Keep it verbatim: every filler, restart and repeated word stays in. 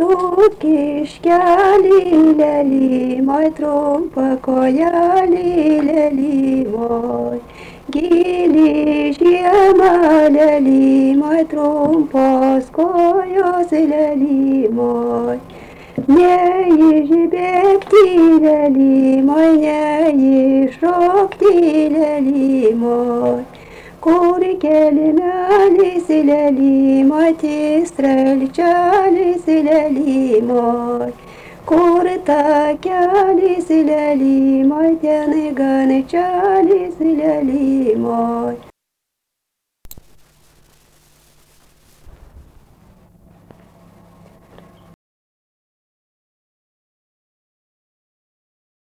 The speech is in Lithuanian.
Tut kiškelį lėly, moj trumpa kojelį lėly, moj. Gili žiema lėly, moj trumpos kojos lėly, moj. Neįžibėgti lėly, moj, neįšokti lėly, moj. Kur kelimelis lėly, moj, tistrelčelis lėly, moj. Kur takelis lėly, moj, ten gančelis lėly, moj.